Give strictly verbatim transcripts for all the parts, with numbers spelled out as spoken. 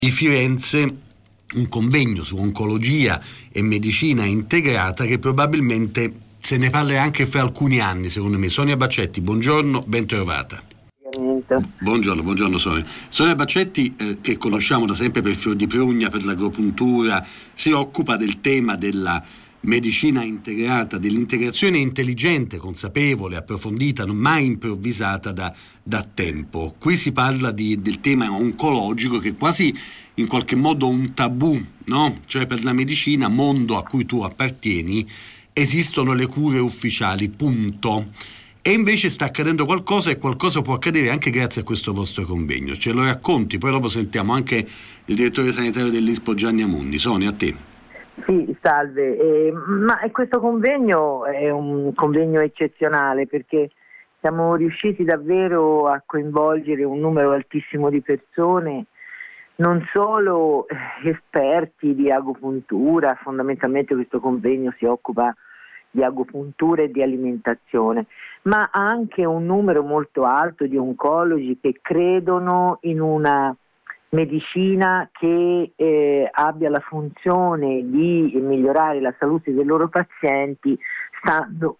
di Firenze un convegno su oncologia e medicina integrata che probabilmente se ne parlerà anche fra alcuni anni, secondo me. Sonia Baccetti, buongiorno, ben trovata. Buongiorno, buongiorno Sonia. Sonia Baccetti, eh, che conosciamo da sempre per Fior di Prugna, per l'agopuntura, si occupa del tema della medicina integrata, dell'integrazione intelligente, consapevole, approfondita, non mai improvvisata da, da tempo. Qui si parla di, del tema oncologico, che è quasi in qualche modo un tabù, no? Cioè, per la medicina, mondo a cui tu appartieni, esistono le cure ufficiali, punto. E invece sta accadendo qualcosa, e qualcosa può accadere anche grazie a questo vostro convegno. Ce lo racconti? Poi dopo sentiamo anche il direttore sanitario dell'I S P O, Gianni Amundi. Sonia, a te. Sì, salve. Eh, ma questo convegno è un convegno eccezionale, perché siamo riusciti davvero a coinvolgere un numero altissimo di persone, non solo esperti di agopuntura. Fondamentalmente questo convegno si occupa di agopuntura e di alimentazione, ma anche un numero molto alto di oncologi che credono in una medicina che eh, abbia la funzione di migliorare la salute dei loro pazienti, stando,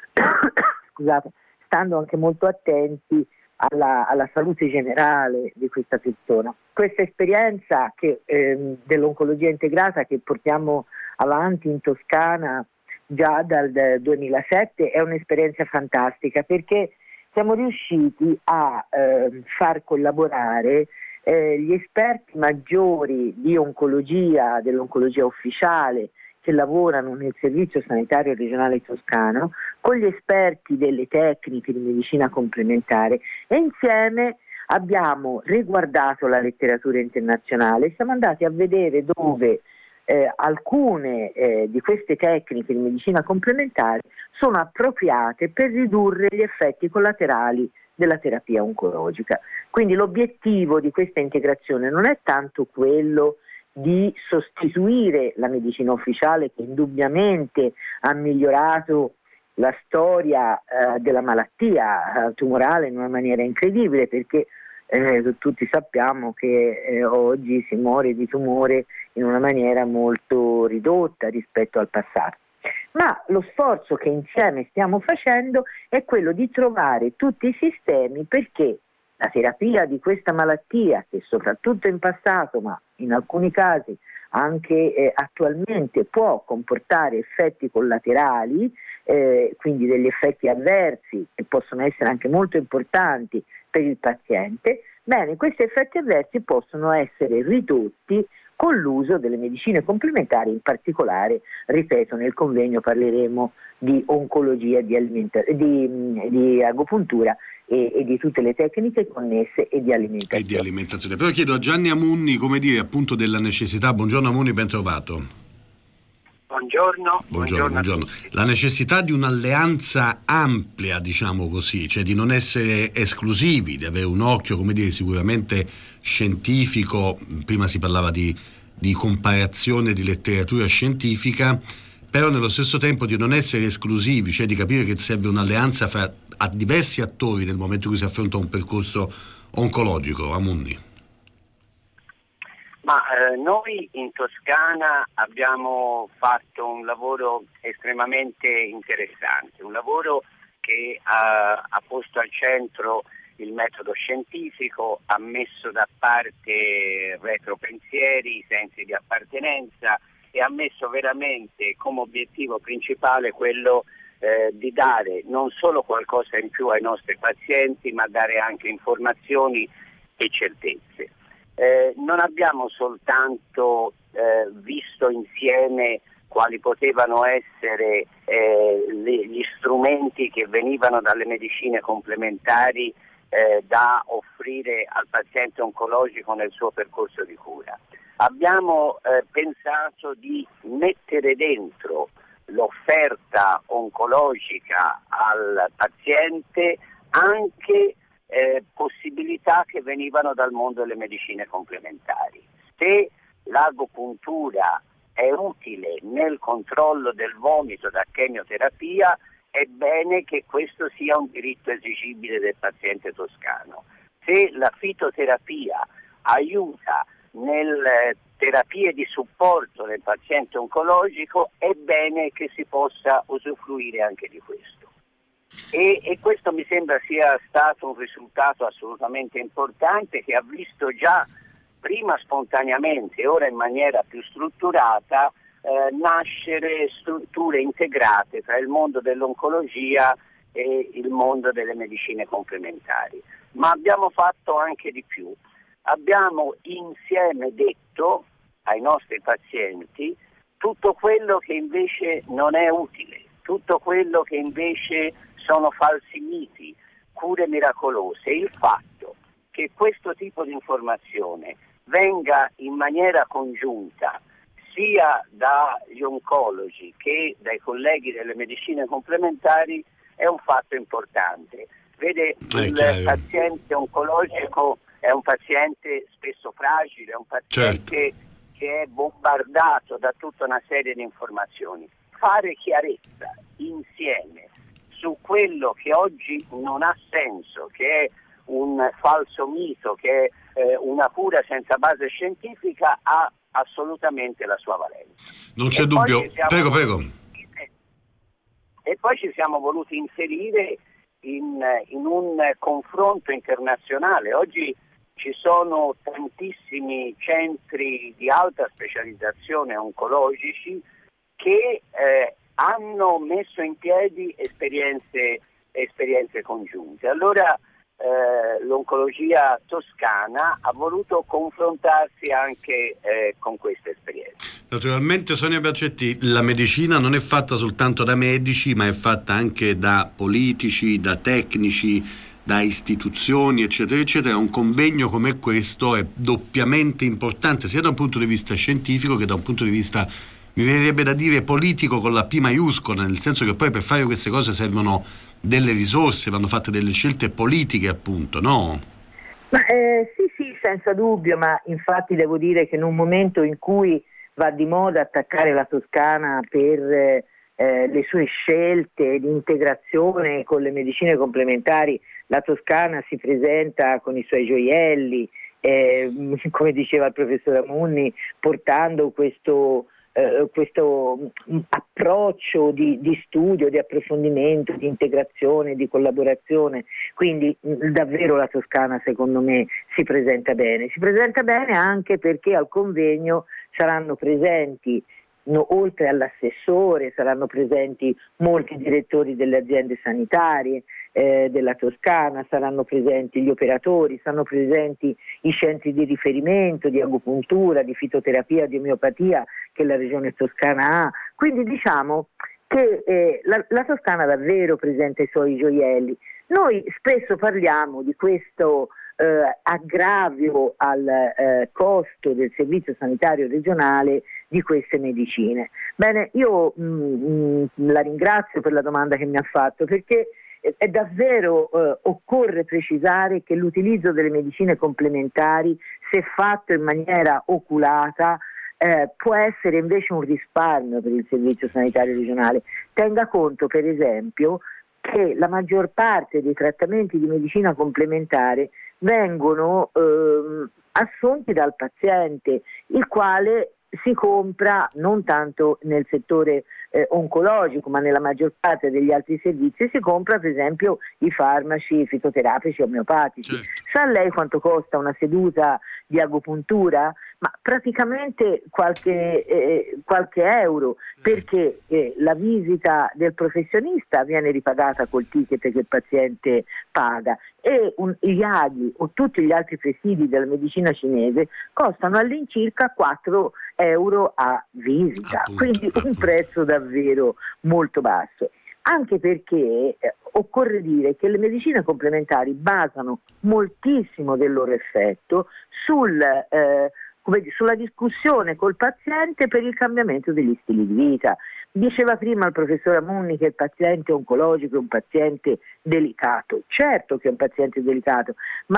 scusate, stando anche molto attenti alla, alla salute generale di questa persona. Questa esperienza che, eh, dell'oncologia integrata che portiamo avanti in Toscana già dal duemilasette è un'esperienza fantastica, perché siamo riusciti a eh, far collaborare Eh, gli esperti maggiori di oncologia, dell'oncologia ufficiale, che lavorano nel Servizio Sanitario Regionale Toscano, con gli esperti delle tecniche di medicina complementare, e insieme abbiamo riguardato la letteratura internazionale. Siamo andati a vedere dove eh, alcune eh, di queste tecniche di medicina complementare sono appropriate per ridurre gli effetti collaterali della terapia oncologica. Quindi l'obiettivo di questa integrazione non è tanto quello di sostituire la medicina ufficiale, che indubbiamente ha migliorato la storia eh, della malattia eh, tumorale in una maniera incredibile, perché eh, tutti sappiamo che eh, oggi si muore di tumore in una maniera molto ridotta rispetto al passato. Ma lo sforzo che insieme stiamo facendo è quello di trovare tutti i sistemi perché la terapia di questa malattia, che soprattutto in passato, ma in alcuni casi anche eh, attualmente, può comportare effetti collaterali, eh, quindi degli effetti avversi che possono essere anche molto importanti per il paziente, bene, questi effetti avversi possono essere ridotti con l'uso delle medicine complementari. In particolare, ripeto, nel convegno parleremo di oncologia, di, alimenta- di, di agopuntura e, e di tutte le tecniche connesse e di alimentazione. E di alimentazione. Però chiedo a Gianni Amunni, come dire, appunto della necessità. Buongiorno Amunni, ben trovato. Buongiorno, buongiorno, buongiorno. La necessità di un'alleanza ampia, diciamo così, cioè di non essere esclusivi, di avere un occhio, come dire, sicuramente scientifico. Prima si parlava di, di comparazione di letteratura scientifica, però nello stesso tempo di non essere esclusivi, cioè di capire che serve un'alleanza fra a diversi attori nel momento in cui si affronta un percorso oncologico. Amunni. Ma eh, noi in Toscana abbiamo fatto un lavoro estremamente interessante, un lavoro che ha, ha posto al centro il metodo scientifico, ha messo da parte retropensieri, i sensi di appartenenza, e ha messo veramente come obiettivo principale quello eh, di dare non solo qualcosa in più ai nostri pazienti, ma dare anche informazioni e certezze. Eh, non abbiamo soltanto eh, visto insieme quali potevano essere eh, le, gli strumenti che venivano dalle medicine complementari eh, da offrire al paziente oncologico nel suo percorso di cura. Abbiamo eh, pensato di mettere dentro l'offerta oncologica al paziente anche Eh, possibilità che venivano dal mondo delle medicine complementari. Se l'agopuntura è utile nel controllo del vomito da chemioterapia, è bene che questo sia un diritto esigibile del paziente toscano. Se la fitoterapia aiuta nelle terapie di supporto del paziente oncologico, è bene che si possa usufruire anche di questo. E, e questo mi sembra sia stato un risultato assolutamente importante, che ha visto già prima spontaneamente e ora in maniera più strutturata eh, nascere strutture integrate tra il mondo dell'oncologia e il mondo delle medicine complementari. Ma abbiamo fatto anche di più. Abbiamo insieme detto ai nostri pazienti tutto quello che invece non è utile, tutto quello che invece sono falsi miti, cure miracolose. Il fatto che questo tipo di informazione venga in maniera congiunta sia dagli oncologi che dai colleghi delle medicine complementari è un fatto importante. Vede, il paziente oncologico è un paziente spesso fragile, è un paziente certo. che è bombardato da tutta una serie di informazioni. Fare chiarezza insieme su quello che oggi non ha senso, che è un falso mito, che è eh, una cura senza base scientifica, ha assolutamente la sua valenza. Non c'è e dubbio, prego, prego. E poi ci siamo voluti inserire in, in un confronto internazionale. Oggi ci sono tantissimi centri di alta specializzazione oncologici che eh, hanno messo in piedi esperienze, esperienze congiunte. Allora eh, l'oncologia toscana ha voluto confrontarsi anche eh, con queste esperienze. Naturalmente, Sonia Baccetti, la medicina non è fatta soltanto da medici, ma è fatta anche da politici, da tecnici, da istituzioni, eccetera, eccetera. Un convegno come questo è doppiamente importante, sia da un punto di vista scientifico che da un punto di vista, mi verrebbe da dire, politico con la P maiuscola, nel senso che poi per fare queste cose servono delle risorse, vanno fatte delle scelte politiche, appunto, no? Ma eh, sì, sì, senza dubbio, ma infatti devo dire che in un momento in cui va di moda attaccare la Toscana per eh, le sue scelte di integrazione con le medicine complementari, la Toscana si presenta con i suoi gioielli, eh, come diceva il professor Amunni, portando questo Uh, questo approccio di, di studio, di approfondimento, di integrazione, di collaborazione. Quindi mh, davvero la Toscana secondo me si presenta bene. Si presenta bene anche perché al convegno saranno presenti, no, oltre all'assessore, saranno presenti molti direttori delle aziende sanitarie eh, della Toscana, saranno presenti gli operatori, saranno presenti i centri di riferimento di agopuntura, di fitoterapia, di omeopatia che la regione toscana ha. Quindi diciamo che eh, la, la Toscana davvero presenta i suoi gioielli. Noi spesso parliamo di questo eh, aggravio al eh, costo del servizio sanitario regionale di queste medicine. Bene, io mh, mh, la ringrazio per la domanda che mi ha fatto, perché è davvero eh, occorre precisare che l'utilizzo delle medicine complementari, se fatto in maniera oculata, eh, può essere invece un risparmio per il servizio sanitario regionale. Tenga conto, per esempio, che la maggior parte dei trattamenti di medicina complementare vengono eh, assunti dal paziente, il quale si compra non tanto nel settore eh, oncologico, ma nella maggior parte degli altri servizi, si compra per esempio i farmaci fitoterapici omeopatici. Certo. Sa lei quanto costa una seduta di agopuntura? Ma praticamente qualche, eh, qualche euro, perché eh, la visita del professionista viene ripagata col ticket che il paziente paga, e un, gli aghi o tutti gli altri presidi della medicina cinese costano all'incirca quattro euro a visita, appunto, quindi appunto. Un prezzo davvero molto basso. Anche perché eh, occorre dire che le medicine complementari basano moltissimo del loro effetto sul eh, come dire, sulla discussione col paziente per il cambiamento degli stili di vita. Diceva prima il professor Amunni che il paziente oncologico è un paziente delicato. Certo che è un paziente delicato, ma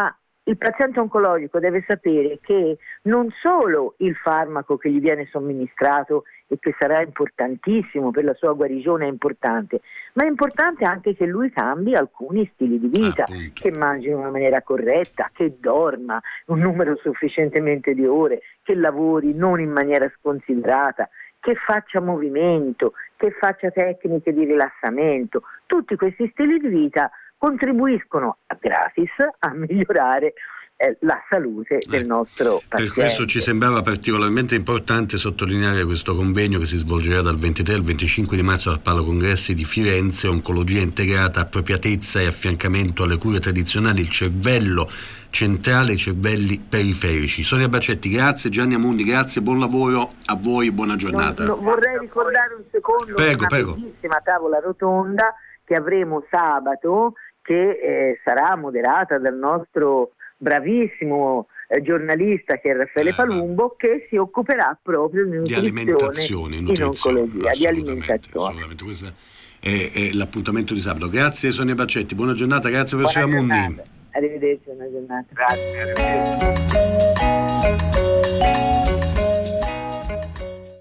il paziente oncologico deve sapere che non solo il farmaco che gli viene somministrato e che sarà importantissimo per la sua guarigione è importante, ma è importante anche che lui cambi alcuni stili di vita, ah, che mangi in una maniera corretta, che dorma un numero sufficientemente di ore, che lavori non in maniera sconsiderata, che faccia movimento, che faccia tecniche di rilassamento. Tutti questi stili di vita contribuiscono a gratis a migliorare eh, la salute del nostro paziente. Per questo ci sembrava particolarmente importante sottolineare questo convegno che si svolgerà dal ventitré al venticinque di marzo al Palo Congressi di Firenze, oncologia integrata, appropriatezza e affiancamento alle cure tradizionali, il cervello centrale e i cervelli periferici. Sonia Baccetti, grazie. Gianni Amundi, grazie, buon lavoro a voi, buona giornata. No, no, vorrei ricordare un secondo prego, una prego. bellissima tavola rotonda che avremo sabato, che eh, sarà moderata dal nostro bravissimo eh, giornalista che è Raffaele Palumbo, che si occuperà proprio di, di alimentazione, in oncologia, di alimentazione. Assolutamente, questo è, è l'appuntamento di sabato. Grazie Sonia Baccetti, buona giornata, grazie professore Amundi. Arrivederci, buona giornata. Grazie, arrivederci.